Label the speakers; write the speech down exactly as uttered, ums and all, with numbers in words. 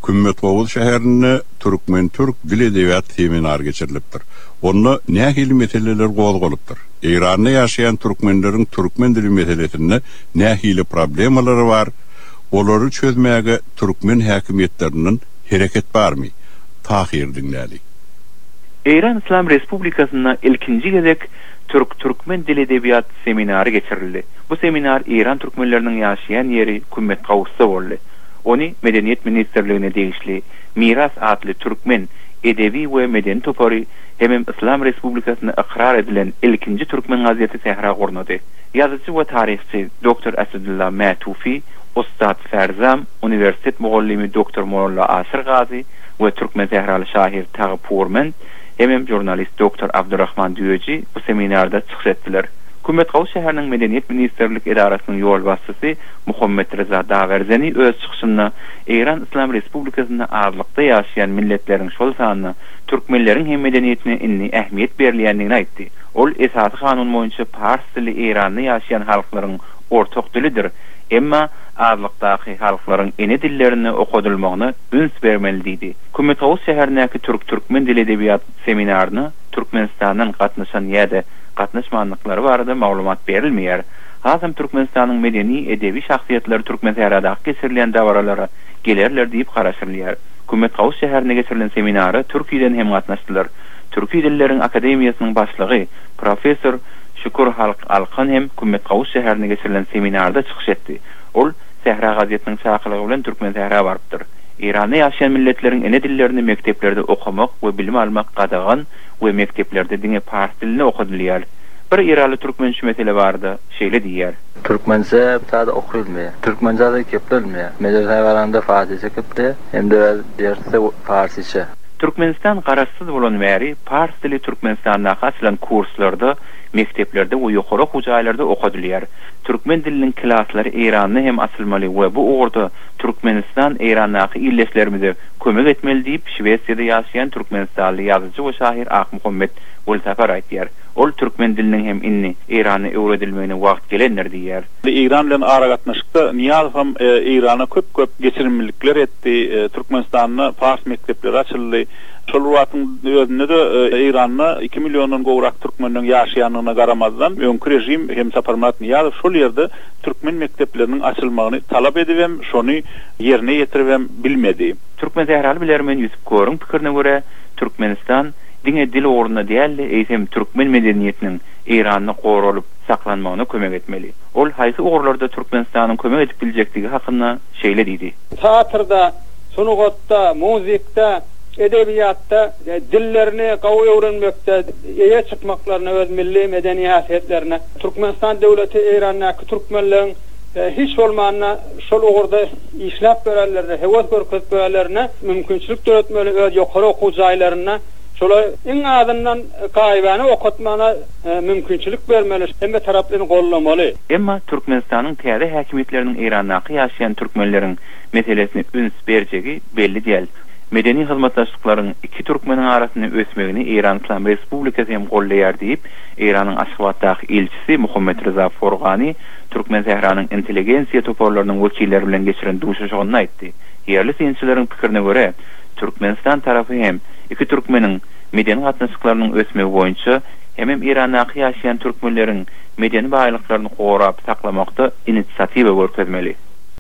Speaker 1: Kümmetgoğuz şäherinde Türkmen Türk dil edebiyat seminar geçirilipdir. Onu nähili meseleler gozgolypdyr. Eýranda ýaşaýan türkmenleriň türkmen dili meselesinde nähili problemalary bar. Olary çözmäge türkmen häkimetleriniň hereket barmy? Tahir dinläli.
Speaker 2: Eýran İslam Respublikasyna ilkinji gezek Türk Türkmen dil edebiyat seminary geçirildi. Bu seminar Eýran türkmenleriniň ýaşaýan ýeri Kümmetgowuzda boldy. Oni Medeniyet Ministerligine degişli Miras adly türkmen edebi we medeni topary hem İslam Respublikasyna ikrar edilen ilkinji türkmen gazeti Sehra gornady. Ýazyjy we tarihçi doktor Asadullah Matufi, Ustad Ferzam, Universitet Mugallimi doktor Molla Asir Gazi we türkmen Sehraly şair Tağı Purmen hem jurnalist doktor Abdurrahman Düýeci bu seminarda çykyş etdiler. Kümmetgowuz şäheriniň Medeniyet Ministerlik Edarasynyň ýol başçysy Muhammed Reza Dawerzeni öz çykyşynda Eýran İslam Respublikasyna azlykda ýaşaýan milletleriň şol sanyna türkmenleriň hem medeniýetine inni ähmiýet berilýändigini aýtdy. Ol esasy kanun boýunça pars dili Eýranda ýaşaýan halklaryň ortak dilidir. Emma azlykdaky halklaryň ene dillerini okudylmagyna üns bermeli diýdi. Kümmetgowuz şäherindäki Türk Türkmen dil edebiyat seminaryny Türkmenistandan gatnaşan ýa-da gatnaşmanlyklary barada maglumat berilmeýär. Hazam Türkmenistanyň medeni edebi şahsiýetleri Türkmen Sehrada geçirilen dawralara gelerler diýip garaşylýar. Kümmetgowuz şäherinde geçirilen seminary Türkiýeden hem gatnaşdylar. Türkiýe Dilleriň Akademiýasynyň başlygy professor Şükür Alkan hem Kümmetgowuz şäherinde geçirilen seminarda çykyş etdi. Ol Sehra gazetiniň çakylygy bilen Türkmen Sehra barypdyr. Eýranda ýaşaýan milletleriň ene dillerini mekteplerde okumak we bilim almak gadagan we mekteplerde diňe pars dilini okudylýar. Bir ýeraly türkmençe mesele bardy, şeýle diýär.
Speaker 3: Türkmençe taýda okudylmaýar. Türkmençe de kepilmeýär. Medreselerinde farsça kepdi, hemde derste farsça.
Speaker 2: Türkmenistan garaşsyz bolan bäri pars dili Türkmenistanda hasylan kurslarda, mekteplerde we ýokary hujaýlarda okudylýar. Türkmen diliniň klaslary Eýranda hem asylmaly we bu orada Türkmenistan Eýrandaky illeşlerimize kömek etmeli diýip Şwesiýada ýaşaýan Türkmenistanly ýazyjy we şair Ak Muhammed Ultafar aýtýar. Ol türkmen diliniň hem inni Eýrana öwredilmegine wagt gelenler diýär.
Speaker 4: Eýran bilen ara gatnaşykda Niýaz hem Eýrana köp-köp geçirimlilikler etdi. Türkmenistanyň fars mektepleri açyldy. Şol wagtyň özünde de Eýranda iki milyondan gowrak türkmeniň ýaşaýanyna garamazdan öňkü rejim hem Saparmat Niýaz şol ýerde türkmen mektepleriniň açylmagyny talap edip hem şonu ýerine ýetirip bilmedi.
Speaker 2: Türkmen Sehraly bilermen Ýusuf Gorun pikirine görä Türkmenistan diňe dil oruna diýerli, eýsem türkmen medeniýetiniň Eýranda goralyp saklanmagyna kömek etmeli. Ol haýsy ogurlarda Türkmenistanyň kömek edip biljekdigi hakynda şeýle diýdi.
Speaker 5: Teatrda, sunugotda, muzikda, edebiyatda dillerini gawy öwrenmekde, ýa çykmaklaryna öz milli medeniýetlerine Türkmenistan döwleti Eýrandaky türkmenleriň hiç bolmanyna şol ogurda işläp bererlerine, hewes görkezip bererlerine mümkinçilik töretmeli öz ýokary okuwjaýlaryna şolay iň azyndan gaýbany okutmana mümkinçilik bermeli, hem de taraplaryny gollamaly.
Speaker 2: Emma Türkmenistanyň täze häkimetleriniň Eýrandaky ýaşaýan türkmenleriň meselesini üns berjegi belli diýil. Medeni hyzmatdaşlyklaryň iki türkmeniň arasyny ösmegini Eýran İslam Respublikasy hem gollaýar diýip Eýranyň Aşgabatdaky elçisi Muhammed Reza Forgani Türkmen Sehranyň intelligensiýa toparlarynyň wekilleri bilen geçiren duşuşygyny aýtdy. Ýerli synçylaraň pikirine görä, Türkmenistan tarapy hem iki türkmeniň medeni gatnaşyklarynyň ösmegi boýunça hem Eýrandaky ýaşaýan türkmenleriň medeni baýlyklaryny gorap saklamakda inisiatiwa görkezmeli.